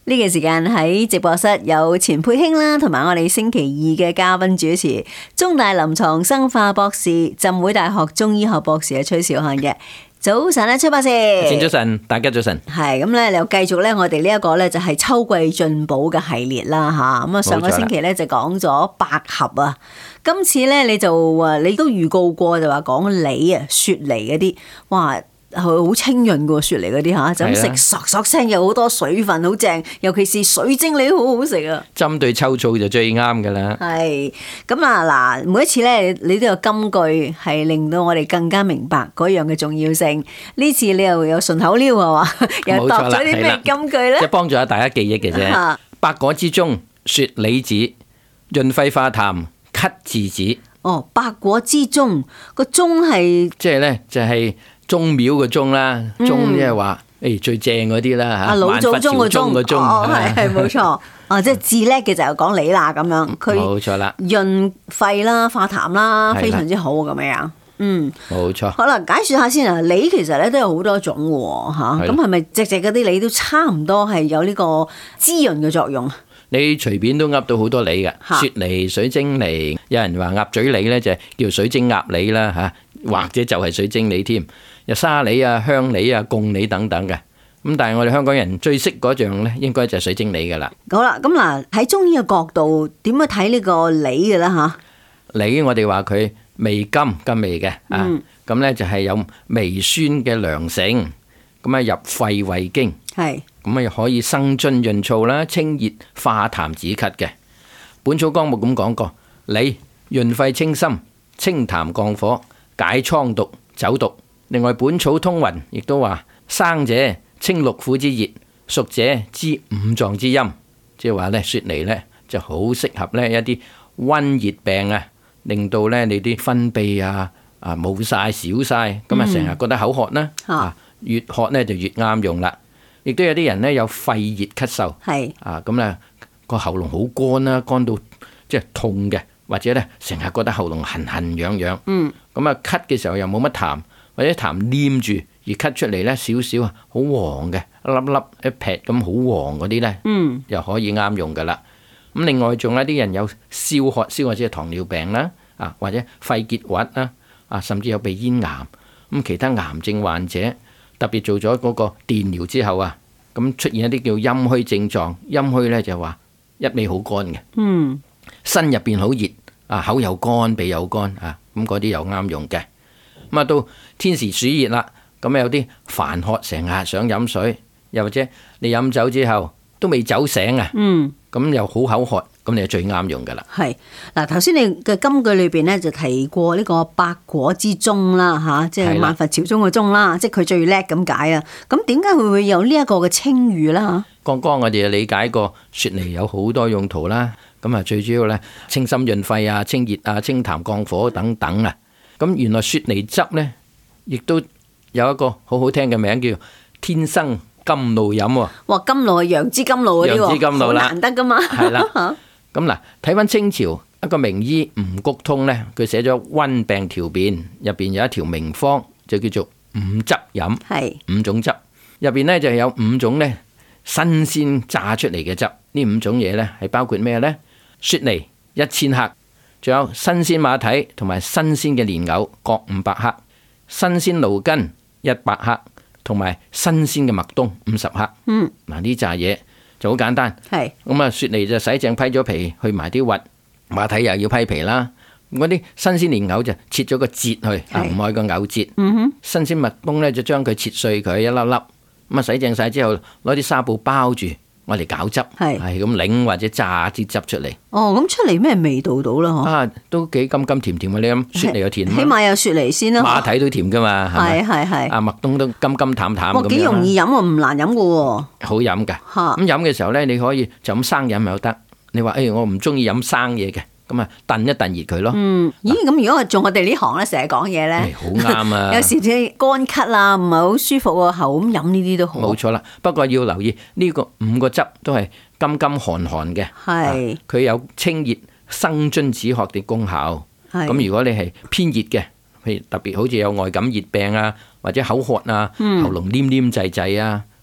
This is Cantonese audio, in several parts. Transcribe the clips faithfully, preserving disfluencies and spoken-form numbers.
呢個時間喺直播室有錢佩卿啦，同埋我哋星期二嘅嘉賓主持，中大臨床生化博士、浸會大學中醫學博士嘅崔兆漢嘅。早晨啊，崔博士。 早晨，大家早晨。 係咁咧，又繼續咧，我哋呢一個咧就係秋季進補嘅系列啦，吓咁啊。上個星期咧就講咗百合啊，今次咧你就話你都預告過就話講梨啊、雪梨嗰啲，哇！係好清潤嘅雪梨嗰啲吓，就咁食索索聲，有好多水分，好正。尤其是水晶梨好好食啊！ 針對秋燥就最啱噶啦。係咁啊嗱，每一次咧，你都有金句係令到我哋更加明白嗰樣嘅重要性。呢次你又有順口溜係嘛？又度咗啲咩金句咧？ 即係幫助下大家記憶嘅啫。百果之中，雪梨子，潤肺化痰，咳治子。哦，百果之中個中係即係咧，就係。宗廟個宗啦，宗即係話誒最正嗰啲啦嚇， 老祖宗個宗，哦係係冇錯，哦即係至叻嘅就係講梨啦咁樣，佢冇錯啦，潤肺啦、化痰啦，非常之好咁樣。嗯，冇錯。好啦，解説下先啊，梨其實咧都有好多種喎嚇，咁係咪隻隻嗰啲梨都差唔多係有呢個滋潤嘅作用？ 你隨便都噏到好多梨嘅，雪梨、水晶梨，有人話鴨嘴梨咧就係叫水晶鴨梨啦嚇，或者就係水晶梨添。有沙梨啊、香梨啊、貢梨等等嘅，咁但係我哋香港人最識嗰樣咧，應該就係水晶梨噶啦。 好啦，咁嗱喺中醫嘅角度，點樣睇呢個梨嘅咧嚇？ 梨我哋話佢味甘甘味嘅啊，咁咧就係有微酸嘅涼性，咁啊入肺胃經，係咁啊又可以生津潤燥啦、清熱化痰止咳嘅。本草綱目咁講過，梨潤肺清心、清痰降火、解瘡毒、走毒。另外，本草通雲亦都話生者清六腑之熱，熟者知五臟之陰，即係話咧雪梨咧就好適合咧一啲溫熱病啊，令到咧你啲分泌啊啊冇晒少晒，咁啊成日覺得口渴啦，啊越渴咧就越啱用啦。亦都有啲人咧有肺熱咳嗽，係啊咁咧個喉嚨好乾啦，乾到即係痛嘅，或者咧成日覺得喉嚨痕痕癢癢，嗯，咁啊咳嘅時候又冇乜痰。或者痰黏住而咳出嚟咧，少少啊，好黃嘅一粒粒一撇咁好黃嗰啲咧，嗯，又可以啱用噶啦。咁另外仲有啲人有燒渴，燒渴即係糖尿病啦，啊或者肺結核啦，啊甚至有鼻咽癌。咁其他癌症患者特別做咗嗰個電療之後啊，咁出現一啲叫陰虛症狀。陰虛咧就話一味好乾嘅，嗯，身入邊好熱，啊口又乾，鼻又乾啊，咁嗰啲又啱用嘅。咁啊，到天時暑熱啦，咁有啲煩渴，成日想飲水，又或者你飲酒之後都未酒醒啊，嗯，咁又好口渴，咁你就最啱用噶啦。係嗱，頭先你嘅金句裏邊咧就提過呢個百果之中啦，吓，即係萬佛朝宗嘅宗啦，即係佢最叻咁解啊。咁點解佢會有呢一個嘅稱譽啦？吓，剛剛我哋理解過雪梨有好多用途啦，咁啊最主要咧清心潤肺啊、清熱啊、清痰降火等等啊。咁原來雪梨汁咧，亦都有一個好好聽嘅名叫天生甘露飲喎。哇，甘露係楊枝甘露嗰啲喎，楊枝甘露啦，好難得噶嘛。係啦，咁嗱，睇翻清朝一個名醫吳谷通咧，佢寫咗《溫病條辨》，入邊有一條名方，就叫做五汁飲，係五種汁，入邊咧就有五種咧新鮮榨出嚟嘅汁。呢五種嘢咧係包括咩咧？雪梨一千克。仲有新鮮馬蹄同埋新鮮嘅蓮藕各五百克，新鮮蘆根一百克，同埋新鮮嘅麥冬五十克。嗯，嗱呢扎嘢就好簡單。係咁啊，雪梨就洗淨批咗皮，去埋啲核；馬蹄又要批皮啦。嗰啲新鮮蓮藕就切咗個節去，啊唔愛個藕節。嗯哼，新鮮麥冬咧就將佢切碎佢一粒粒，咁啊洗淨晒之後，攞啲紗布包住。我哋攪汁，係係咁擰或者榨啲汁出嚟。哦，咁出嚟咩味道到啦？啊，都幾甘甘甜甜嘅。你諗雪梨又甜，起碼有雪梨先啦。馬蹄都甜噶嘛，係係係。啊，麥冬都甘甘淡淡咁樣。幾容易飲喎，唔難飲嘅喎。好飲㗎。嚇，咁飲嘅時候咧，你可以就咁生飲又得。你話誒，我唔中意飲生嘢嘅。咁啊，燉一燉熱佢咯。嗯，咦，咁如果係做我哋呢行咧，成日講嘢咧，好啱啊！有時啲乾咳啊，唔係好舒服個喉，咁飲呢啲都好。冇錯啦，不過要留意呢個五個汁都係甘甘寒寒嘅，係佢有清熱生津止渴嘅功效。咁如果你係偏熱嘅，譬如特別好似有外感熱病啊，或者口渴啊，喉嚨黏黏滯滯啊。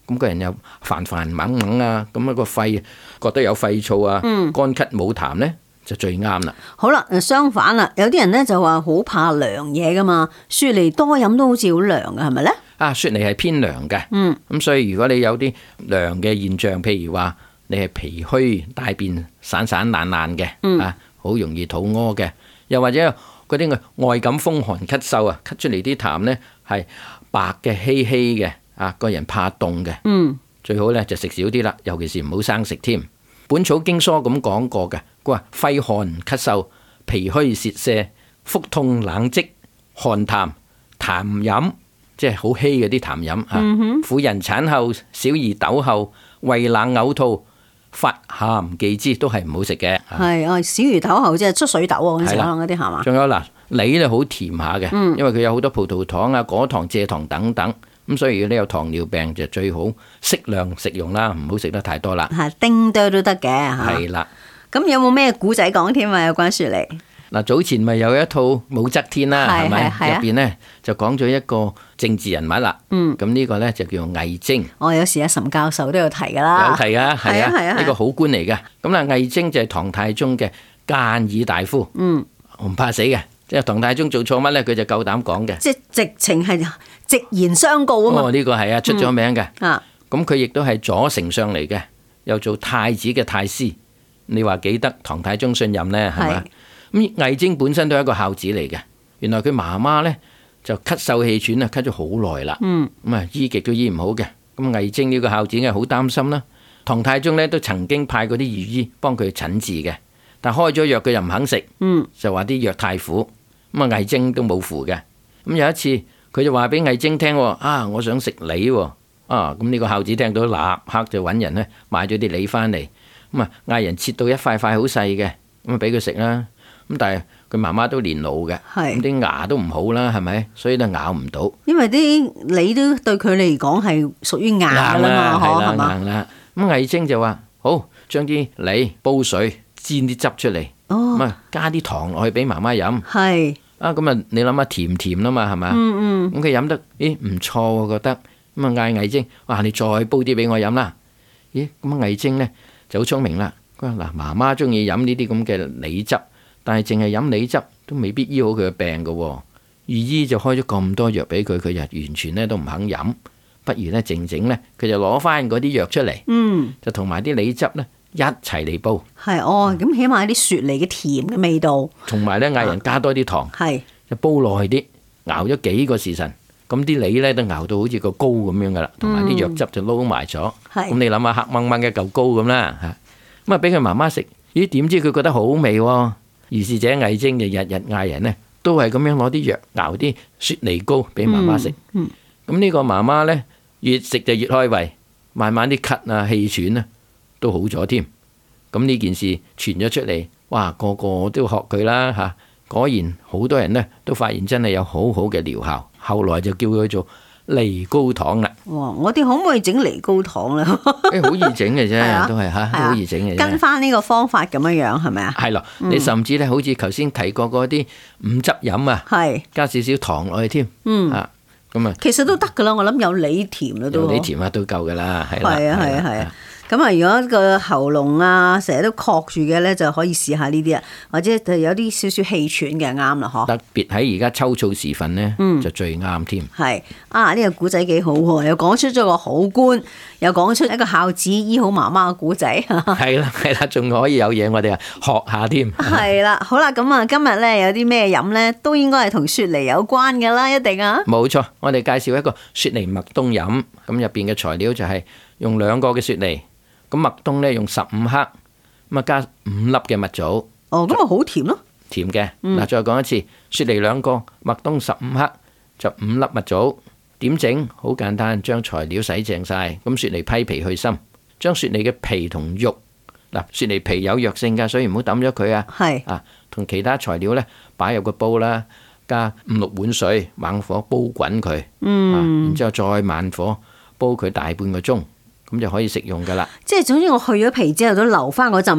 咁個人又煩煩猛猛啊，咁啊個肺覺得有肺燥啊，乾咳冇痰呢，就最啱啦。 好啦，相反啦，有啲人呢就話好怕涼嘢噶嘛，雪梨多飲都好似好涼嘅，係咪呢？ 啊，雪梨係偏涼嘅， 嗯， 咁所以如果你有啲涼嘅現象，譬如話你係脾虛、大便散散爛爛嘅，嗯、啊，好容易肚屙嘅，又或者嗰啲外感風寒咳嗽啊，咳出嚟啲痰呢係白嘅稀稀嘅，啊，個人怕凍嘅， 嗯， 最好呢就食少啲啦，尤其是唔好生食添。本草經疏咁講過嘅，佢話肺寒咳嗽、脾虛泄瀉、腹痛冷積、寒痰、痰飲。即係好稀嗰啲痰飲嚇，婦人產後、小兒痘後、胃冷嘔吐、發鹹忌之都係唔好食嘅。 係啊，小兒痘後即係出水痘啊，嗰陣時可能嗰啲係嘛？ 仲有嗱，梨咧好甜下嘅，因為佢有好多葡萄糖啊、果糖、蔗糖等等，咁所以如果你有糖尿病就最好適量食用啦，唔好食得太多啦。 係叮多都得嘅嚇。係啦。 咁有冇咩古仔講添啊？有關雪梨？ 嗱，早前咪有一套武則天啦，係咪？入邊呢就講咗一個政治人物啦。嗯，咁呢個呢就叫做魏徵。 我有時阿岑教授都有提噶啦。 有提噶，係啊，呢個好官嚟嘅。咁啦，魏徵就係唐太宗嘅諫議大夫。嗯，唔怕死嘅，即係唐太宗做錯乜呢，佢就夠膽講嘅。 即係直情係直言相告啊嘛。 哦，呢個係啊，出咗名嘅。 啊， 咁佢亦都係左丞相嚟嘅，又做太子嘅太師。你話幾得唐太宗信任呢？係嘛？咁魏徵本身都係一個孝子嚟嘅，原來佢媽媽呢就咳嗽氣喘啊，咳咗好耐啦。嗯，咁啊醫極都醫唔好嘅。咁魏徵呢個孝子係好擔心啦。唐太宗呢都曾經派嗰啲御醫幫佢診治嘅，但開咗藥佢又唔肯食。嗯，就話啲藥太苦。咁啊魏徵都冇符嘅。咁有一次佢就話俾魏徵聽，啊我想食梨喎。啊咁呢個孝子聽到立刻就揾人呢買咗啲梨翻嚟。咁啊嗌人切到一塊塊好細嘅，咁啊俾佢食啦。咁但係佢媽媽都年老嘅，咁啲牙都唔好啦，係咪？所以都咬唔到。因為啲梨都對佢嚟講係屬於硬噶啦嘛， 係啦，硬啦。咁魏徵就話：好，將啲梨煲水，煎啲汁出嚟，咁啊加啲糖落去俾媽媽飲。係啊，咁啊你諗下甜甜啦嘛，係咪？嗯嗯。咁佢飲得，咦唔錯我覺得。咁啊嗌魏徵：哇，你再煲啲俾我飲啦。咦，咁啊魏徵咧就好聰明啦。佢話嗱，媽媽中意飲呢啲咁嘅梨汁。但係淨係飲梨汁都未必醫好佢嘅病嘅。哦，御醫就開咗咁多藥俾佢，佢就完全咧都唔肯飲。不如咧靜靜咧，佢就攞翻嗰啲藥出嚟，嗯，就同埋啲梨汁咧一齊嚟煲。 係哦，咁起碼有啲雪梨嘅甜嘅味道， 同埋咧嗌人加多啲糖，係、啊、就煲耐啲，熬咗幾個時辰，咁啲梨咧都熬到好似個糕咁樣噶啦，同埋啲藥汁就撈埋咗。咁、嗯、你諗下黑掹掹嘅嚿糕咁啦嚇，咁啊俾佢媽媽食，咦點知佢覺得好味喎？於是者魏徵就日日嗌人呢，都係咁樣攞啲藥熬啲雪梨糕俾媽媽食。咁呢、嗯嗯、個媽媽呢，越食就越開胃，慢慢啲咳啊氣喘啊都好咗添。咁呢件事傳咗出嚟，哇個個都學佢啦嚇。果然好多人呢都發現真係有好好嘅療效，後來就叫佢做梨膏糖啦。 哇！我哋可唔可以整梨膏糖咧？ 誒，好易整嘅啫，都係嚇，好易整嘅。 跟翻呢個方法咁樣樣係咪啊？ 係咯，你甚至咧，好似頭先提過嗰啲五汁飲啊，係加少少糖落去添。嗯啊，咁啊， 其實都得噶啦。我諗有梨甜啦都。 有梨甜啊，都夠噶啦，係啦。 係啊，係啊，係啊。咁啊，如果個喉嚨啊成日都確住嘅咧，就可以試下呢啲啊，或者就有啲少少氣喘嘅啱啦，嗬。特別喺而家秋燥時分咧，嗯、就最啱添。 係啊，呢、這個古仔幾好喎，又講出咗個好官，又講出一個孝子醫好媽媽嘅古仔。 係啦，係啦，仲可以有嘢我哋啊學下添。 係啦，好啦，咁啊，今日咧有啲咩飲咧，都應該係同雪梨有關噶啦，一定啊。 冇錯，我哋介紹一個雪梨麥冬飲，咁入邊嘅材料就係用兩個嘅雪梨。咁麥冬咧用十五克，咁啊加五粒嘅蜜棗。 哦，咁啊好甜咯。 甜嘅，嗱、嗯、再講一次，雪梨兩個，麥冬十五克，就五粒蜜棗。點整？好簡單，將材料洗淨晒，咁雪梨批皮去心，將雪梨嘅皮同肉，嗱雪梨皮有藥性噶，所以唔好抌咗佢啊。係啊，同其他材料咧擺入個煲啦，加五六碗水，猛火煲滾佢。嗯、啊，然之後再慢火煲佢大半個鐘。咁就可以食用噶啦。 即係總之我去咗皮之後都留翻嗰陣皮。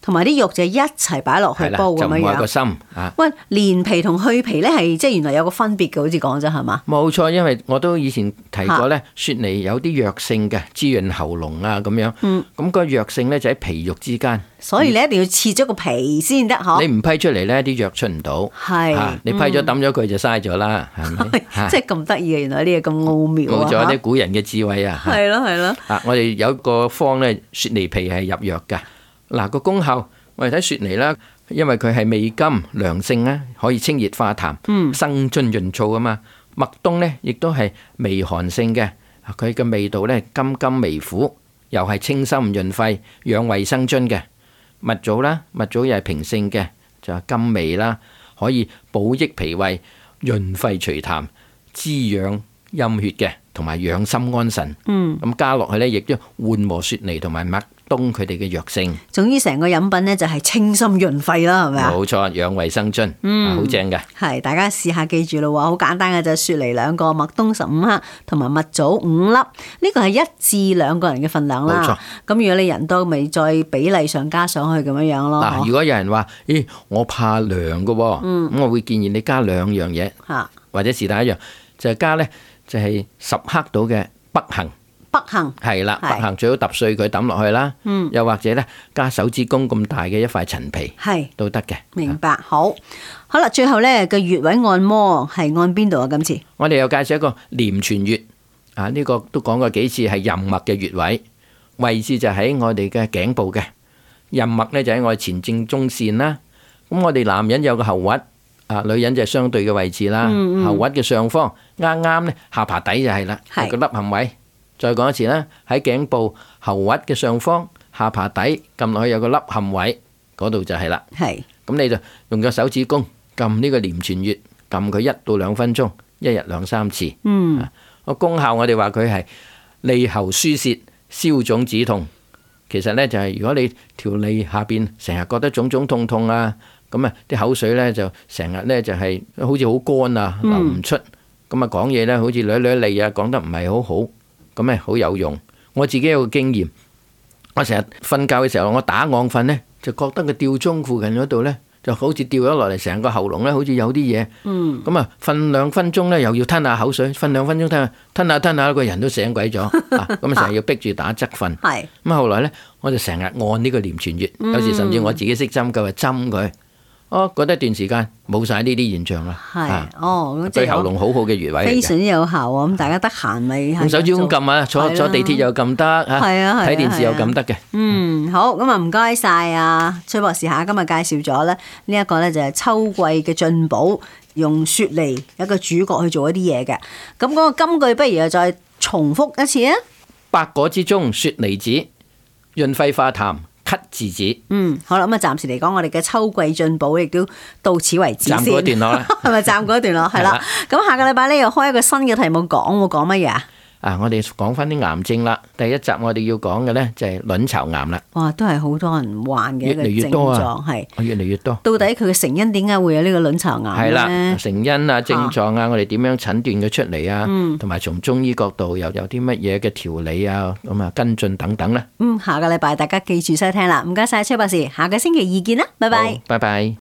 同埋啲肉就一齊擺落去煲咁樣樣。 就唔係個心啊。 喂，連皮同去皮咧係即係原來有個分別嘅，好似講咗係嘛？ 冇錯，因為我都以前提過咧，雪梨有啲藥性嘅，滋潤喉嚨啊咁樣。嗯。咁個藥性咧就喺皮肉之間。 所以你一定要切咗個皮先得嗬。 你唔批出嚟咧，啲藥出唔到。係。啊，你批咗抌咗佢就嘥咗啦，係咪？ 即係咁得意嘅，原來呢嘢咁奧妙啊！ 冇咗啲古人嘅智慧啊！ 係咯係咯。 啊，我哋有個方咧，雪梨皮係入藥㗎。嗱，個功效，我哋睇雪梨啦，因為佢係味甘涼性啊，可以清熱化痰、生津潤燥啊嘛。麥冬咧亦都係微寒性嘅，佢嘅味道咧甘甘微苦，又係清心潤肺、養胃生津嘅。蜜棗啦，蜜棗又係平性嘅，就係甘味啦，可以補益脾胃、潤肺除痰、滋養陰血嘅，同埋養心安神。嗯，咁加落去咧，亦都緩和雪梨同埋麥冬佢哋嘅藥性。總之成個飲品咧就係清心潤肺啦，係咪啊？冇錯，養胃生津，嗯，好正嘅。係，大家試下記住咯，好簡單嘅就雪梨兩個，麥冬十五克，同埋蜜棗五粒。呢個係一至兩個人嘅份量啦。冇錯。咁如果你人多，咪再比例上加上去咁樣樣咯。嗱，如果有人話，咦，我怕涼嘅，嗯，咁我會建議你加兩樣嘢，吓，或者是但一樣，就係加咧，就係十克到嘅北杏。北杏係啦，北杏最好揼碎佢抌落去啦。嗯，又或者咧加手指公咁大嘅一塊陳皮，係都得嘅。明白，好，好啦，最後咧個穴位按摩係按邊度啊？今次我哋又介紹一個廉泉穴啊，呢個都講過幾次，係任脈嘅穴位，位置就喺我哋嘅頸部嘅。任脈咧就喺我哋前正中線啦。咁我哋男人有個後屈啊，女人就係相對嘅位置啦。後屈嘅上方啱啱咧下巴底就係啦，係個凹陷位。再講一次啦，喺頸部後屈嘅上方下巴底撳落去有個凹陷位，嗰度就係啦。係，咁你就用個手指公撳呢個廉泉穴，撳佢一到兩分鐘，一日兩三次。嗯，個功效我哋話佢係利喉舒泄、消腫止痛。其實呢，就係如果你條脷下邊成日覺得腫腫痛痛啊，咁啊啲口水呢就成日呢就係好似好乾啊，流唔出，咁啊講嘢呢好似捋捋脷啊，講得唔係好好。咁咧好有用，我自己有個經驗，我成日瞓覺嘅時候，我打昂瞓呢，就覺得個吊鐘附近嗰度呢，就好似掉咗落嚟，成個喉嚨呢好似有啲嘢。嗯。咁啊，瞓兩分鐘呢，又要吞下口水，瞓兩分鐘吞下吞下吞下，個人都醒鬼咗。咁啊，成日要逼住打側瞓。係。咁後來呢，我就成日按呢個廉泉穴，有時甚至我自己識針灸，就針佢。哦，覺得一段時間冇晒呢啲現象啦。係，哦，對喉嚨好好嘅穴位，非常之有效啊！咁大家得閒咪用手指公撳啊，坐坐地鐵又撳得嚇，睇電視又撳得嘅。嗯，好，咁啊唔該晒啊，崔博士嚇，今日介紹咗咧呢一個咧就係秋季嘅進補，用雪梨一個主角去做一啲嘢嘅。咁嗰個金句不如又再重複一次啊！百果之中雪梨子，潤肺化痰。咳字子，嗯，好啦，咁啊，暫時嚟講，我哋嘅秋季進補亦都到此為止先，暫告一段落啦，係咪暫告一段落？係啦，咁下個禮拜咧又開一個新嘅題目講，會講乜嘢啊？啊，我哋講翻啲癌症啦。第一集我哋要講嘅咧就係卵巢癌啦。哇，都係好多人患嘅一個症狀，越嚟越多啊，係越嚟越多。到底佢嘅成因點解會有呢個卵巢癌咧？係啦，成因啊、症狀啊，我哋點樣診斷佢出嚟啊？同埋從中醫角度又有啲乜嘢嘅調理啊？咁啊跟進等等咧。嗯，下個禮拜大家記住收聽啦。唔該晒崔博士，下個星期二見啦，拜拜。拜拜。